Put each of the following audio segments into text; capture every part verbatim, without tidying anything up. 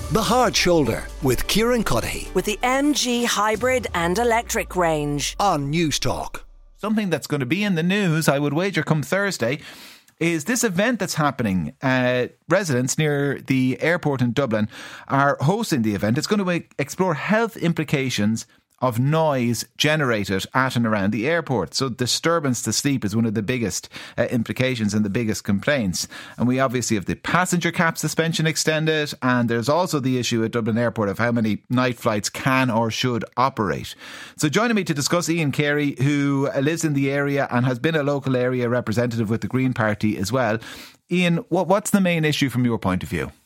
The Hard Shoulder with Kieran Cuddihy with the M G hybrid and electric range on News Talk. Something that's going to be in the news, I would wager, come Thursday, is this event that's happening. Uh, residents near the airport in Dublin are hosting the event. It's going to explore health implications of noise generated at and around the airport. So disturbance to sleep is one of the biggest uh, implications and the biggest complaints. And we obviously have the passenger cap suspension extended, and there's also the issue at Dublin Airport of how many night flights can or should operate. So joining me to discuss, Ian Carey, who lives in the area and has been a local area representative with the Green Party as well. Ian, what, what's the main issue from your point of view?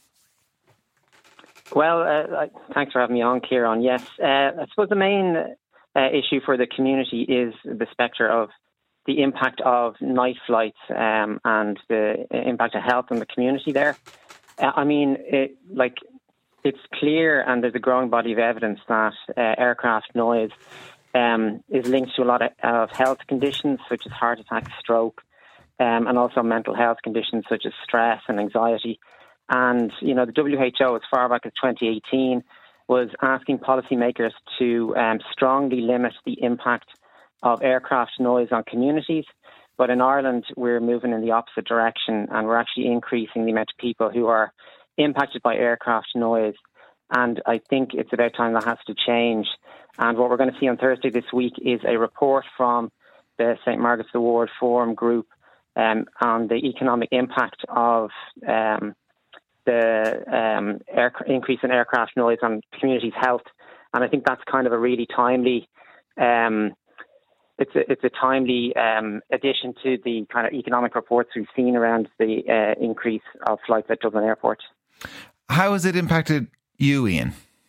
Well, uh, thanks for having me on, Kieran. Yes, uh, I suppose the main uh, issue for the community is the spectre of the impact of night flights um, and the impact of health on the community there. Uh, I mean, it, like, it's clear, and there's a growing body of evidence that uh, aircraft noise um, is linked to a lot of, of health conditions such as heart attack, stroke, um, and also mental health conditions such as stress and anxiety. And, you know, the W H O, as far back as twenty eighteen, was asking policymakers to um, strongly limit the impact of aircraft noise on communities. But in Ireland, we're moving in the opposite direction, and we're actually increasing the amount of people who are impacted by aircraft noise. And I think it's about time that has to change. And what we're going to see on Thursday this week is a report from the Saint Margaret's the Ward Forum Group um, on the economic impact of um the um, air, increase in aircraft noise on communities' health. And I think that's kind of a really timely, um, it's a, it's a timely um, addition to the kind of economic reports we've seen around the uh, increase of flights at Dublin Airport. How has it impacted you, Ian?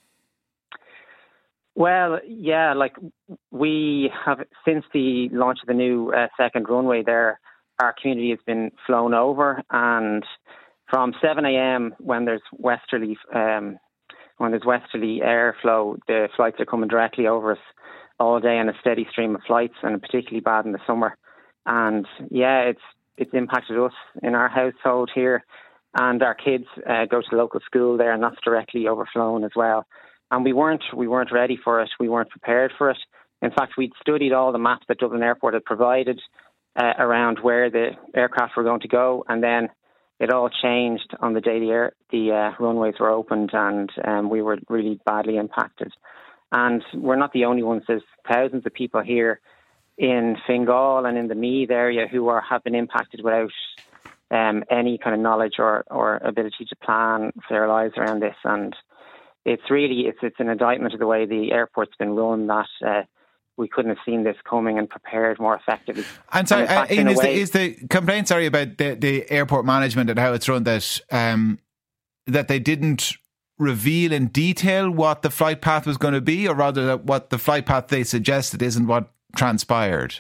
Well, yeah, like we have, since the launch of the new uh, second runway there, our community has been flown over, and from seven a.m. when there's westerly um, when there's westerly airflow, the flights are coming directly over us all day in a steady stream of flights, and particularly bad in the summer. And yeah, it's it's impacted us in our household here, and our kids uh, go to the local school there, and that's directly overflown as well. And we weren't we weren't ready for it. We weren't prepared for it. In fact, we'd studied all the maps that Dublin Airport had provided uh, around where the aircraft were going to go, and then it all changed on the day the, air, the uh, runways were opened, and um, we were really badly impacted. And we're not the only ones. There's thousands of people here in Fingal and in the Meath area who are have been impacted without um, any kind of knowledge or, or ability to plan for their lives around this. And it's really it's it's an indictment of the way the airport's been run, that uh, we couldn't have seen this coming and prepared more effectively. And sorry, and fact, uh, Ian, is, way, the, is the complaint, sorry, about the, the airport management and how it's run, that um, that they didn't reveal in detail what the flight path was going to be, or rather that what the flight path they suggested isn't what transpired?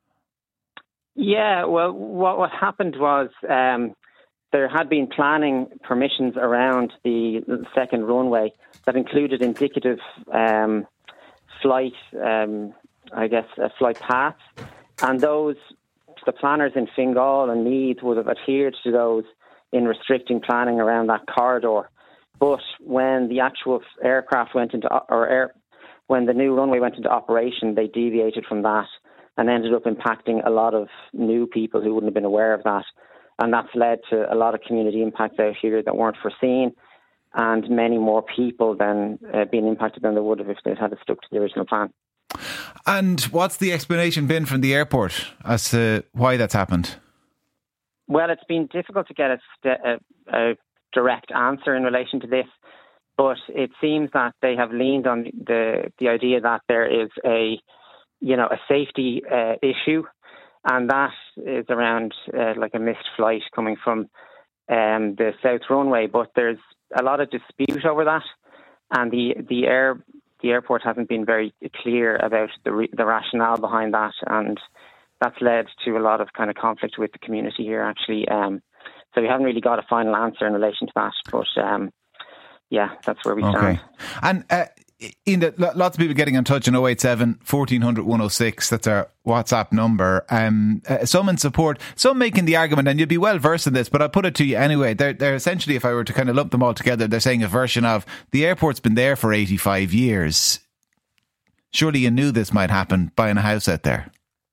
Yeah, well, what, what happened was um, there had been planning permissions around the second runway that included indicative um flight, um, I guess, uh, flight paths, and those, the planners in Fingal and Meath would have adhered to those in restricting planning around that corridor. But when the actual aircraft went into, or air, when the new runway went into operation, they deviated from that and ended up impacting a lot of new people who wouldn't have been aware of that. And that's led to a lot of community impacts out here that weren't foreseen, and many more people than uh, being impacted than they would have if they'd had stuck to the original plan. And what's the explanation been from the airport as to why that's happened? Well, it's been difficult to get a, st- a, a direct answer in relation to this, but it seems that they have leaned on the the idea that there is a, you know, a safety uh, issue, and that is around uh, like a missed flight coming from um, the south runway. But there's a lot of dispute over that, and the the air the airport hasn't been very clear about the re- the rationale behind that, and that's led to a lot of kind of conflict with the community here, actually. Um, so we haven't really got a final answer in relation to that, but um, yeah, that's where we stand. Okay. And uh, In the, lots of people getting in touch on oh eight seven, fourteen hundred, one oh six. That's our WhatsApp number. Um, uh, some in support, some making the argument, and you'd be well versed in this, but I'll put it to you anyway. They're, they're essentially, if I were to kind of lump them all together, they're saying a version of the airport's been there for eighty-five years. Surely you knew this might happen buying a house out there.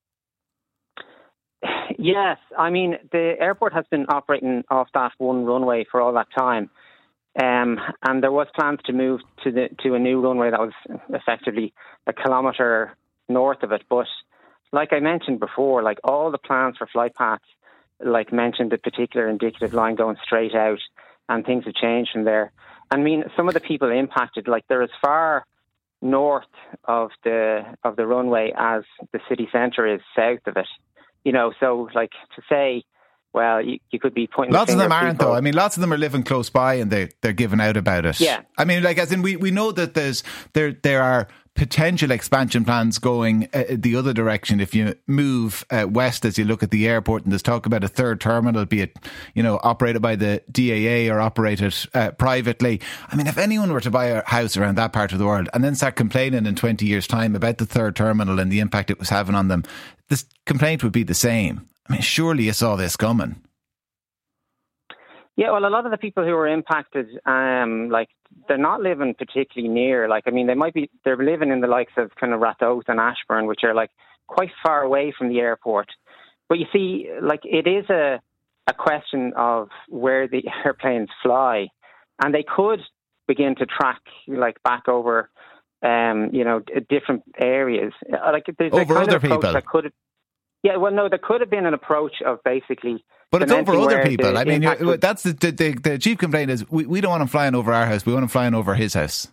Yes, I mean, the airport has been operating off that one runway for all that time. Um, and there was plans to move to the to a new runway that was effectively a kilometre north of it. But like I mentioned before, like all the plans for flight paths, like mentioned the particular indicative line going straight out, and things have changed from there. I mean, some of the people impacted, like they're as far north of the of the runway as the city centre is south of it. You know, so like to say, well, you, you could be pointing. Lots the of them at aren't, people. though. I mean, lots of them are living close by, and they they're giving out about it. Yeah. I mean, like as in, we, we know that there's there there are potential expansion plans going uh, the other direction if you move uh, west as you look at the airport, and there's talk about a third terminal, be it you know operated by the D A A or operated uh, privately. I mean, if anyone were to buy a house around that part of the world and then start complaining in twenty years' time about the third terminal and the impact it was having on them, this complaint would be the same. I mean, surely you saw this coming. Yeah, well, a lot of the people who are impacted, um, like, they're not living particularly near. Like, I mean, they might be, they're living in the likes of kind of Rathoath and Ashburn, which are, like, quite far away from the airport. But you see, like, it is a, a question of where the airplanes fly. And they could begin to track, like, back over, um, you know, different areas. Like, there's a over kind other of approach people. that could have, yeah, well, no, there could have been an approach of basically... But it's over other people. I mean, would, that's the, the the chief complaint is we, we don't want him flying over our house. We want him flying over his house.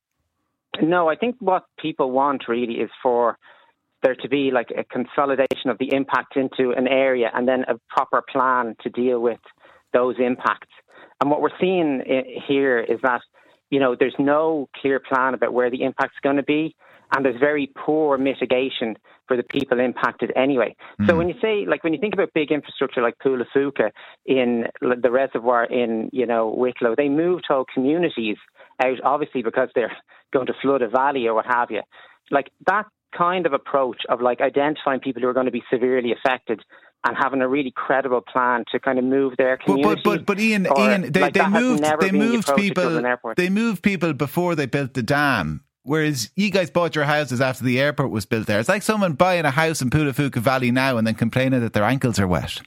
No, I think what people want really is for there to be like a consolidation of the impact into an area and then a proper plan to deal with those impacts. And what we're seeing here is that, you know, there's no clear plan about where the impact's going to be. And there's very poor mitigation for the people impacted anyway. Mm. So when you say, like, when you think about big infrastructure like Pulafuka in the reservoir in, you know, Wicklow, they moved whole communities out, obviously, because they're going to flood a valley or what have you. Like, that kind of approach of, like, identifying people who are going to be severely affected and having a really credible plan to kind of move their community. But but, but Ian, or, Ian, they, like, they moved they the moved people. They moved people before they built the dam. Whereas you guys bought your houses after the airport was built there. It's like someone buying a house in Pulafuka Valley now and then complaining that their ankles are wet.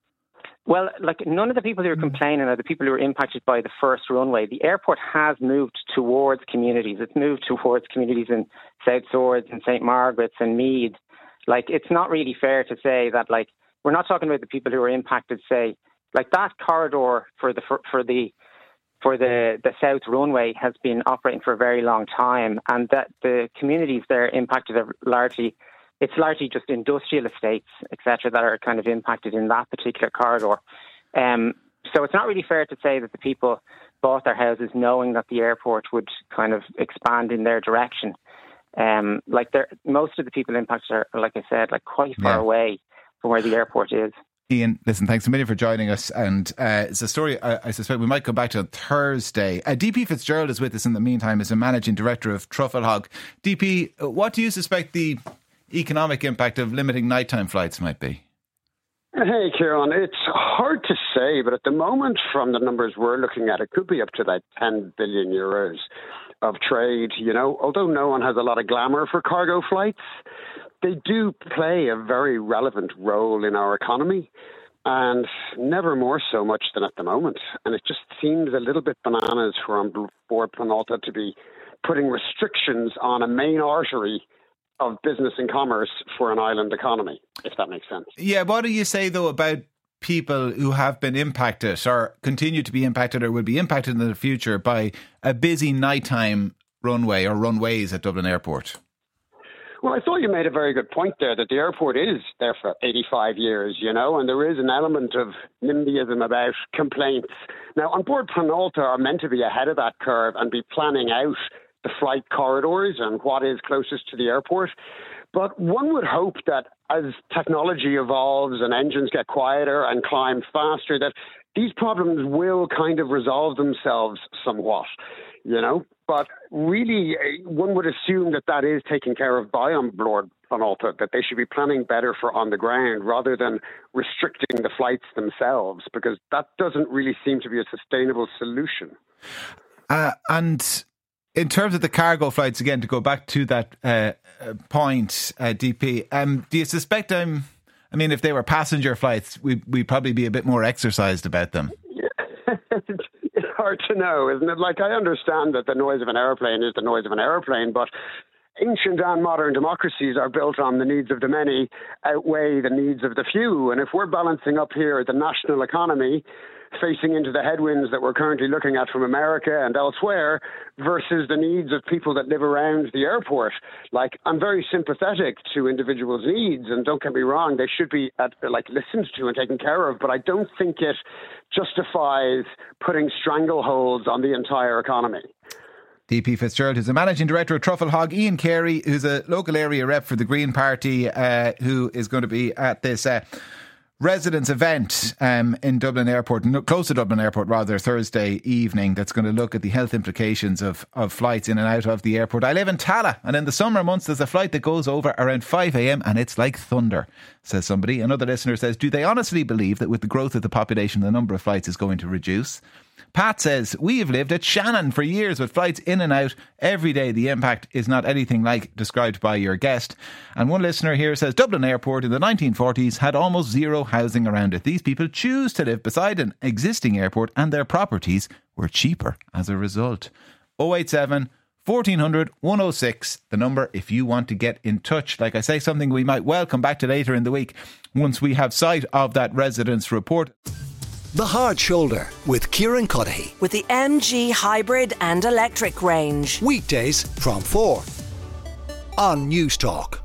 Well, like none of the people who are complaining are the people who are impacted by the first runway. The airport has moved towards communities. It's moved towards communities in South Swords and Saint Margaret's and Meath. Like, it's not really fair to say that, like, we're not talking about the people who are impacted, say, like that corridor for the for, for the for the, the south runway has been operating for a very long time, and that the communities there impacted are largely, it's largely just industrial estates, et cetera, that are kind of impacted in that particular corridor. Um, so it's not really fair to say that the people bought their houses knowing that the airport would kind of expand in their direction. Um, like most of the people impacted are, like I said, like quite far yeah. away from where the airport is. Ian, listen, thanks a million for joining us. And uh, it's a story I, I suspect we might come back to on Thursday. Uh, D P Fitzgerald is with us in the meantime as a managing director of Trufflehog. D P, what do you suspect the economic impact of limiting nighttime flights might be? Hey, Kieran, it's hard to say, but at the moment, from the numbers we're looking at, it could be up to about ten billion euros of trade. You know, although no one has a lot of glamour for cargo flights, they do play a very relevant role in our economy, and never more so much than at the moment. And it just seems a little bit bananas for on board Penalta to be putting restrictions on a main artery of business and commerce for an island economy, if that makes sense. Yeah, what do you say, though, about people who have been impacted or continue to be impacted or will be impacted in the future by a busy nighttime runway or runways at Dublin Airport? Well, I thought you made a very good point there, that the airport is there for eighty-five years, you know, and there is an element of NIMBYism about complaints. Now, on board Penalta are meant to be ahead of that curve and be planning out the flight corridors and what is closest to the airport. But one would hope that as technology evolves and engines get quieter and climb faster, that these problems will kind of resolve themselves somewhat, you know. But really, one would assume that that is taken care of by An Bord Pleanála, that they should be planning better for on the ground rather than restricting the flights themselves, because that doesn't really seem to be a sustainable solution. Uh, and in terms of the cargo flights, again, to go back to that uh, point, uh, D P, um, do you suspect, um, I mean, if they were passenger flights, we'd, we'd probably be a bit more exercised about them. Yeah. It's hard to know, isn't it? Like, I understand that the noise of an aeroplane is the noise of an aeroplane, but ancient and modern democracies are built on the needs of the many outweigh the needs of the few. And if we're balancing up here the national economy, facing into the headwinds that we're currently looking at from America and elsewhere versus the needs of people that live around the airport. Like, I'm very sympathetic to individuals' needs, and don't get me wrong, they should be at, like listened to and taken care of, but I don't think it justifies putting strangleholds on the entire economy. D P Fitzgerald, who's the Managing Director of Truffle Hog. Ian Carey, who's a local area rep for the Green Party, uh, who is going to be at this uh, residents event um, in Dublin Airport, no, close to Dublin Airport rather, Thursday evening, that's going to look at the health implications of, of flights in and out of the airport. I live in Tallaght, and in the summer months there's a flight that goes over around five a.m. and it's like thunder, says somebody. Another listener says, do they honestly believe that with the growth of the population the number of flights is going to reduce? Pat says, we have lived at Shannon for years with flights in and out every day. The impact is not anything like described by your guest. And one listener here says, Dublin Airport in the nineteen forties had almost zero housing around it. These people choose to live beside an existing airport and their properties were cheaper as a result. oh eight seven, fourteen hundred, one oh six, the number if you want to get in touch. Like I say, something we might well come back to later in the week once we have sight of that residents' report. The Hard Shoulder with Kieran Cuddihy. With the M G hybrid and electric range. Weekdays from four on News Talk.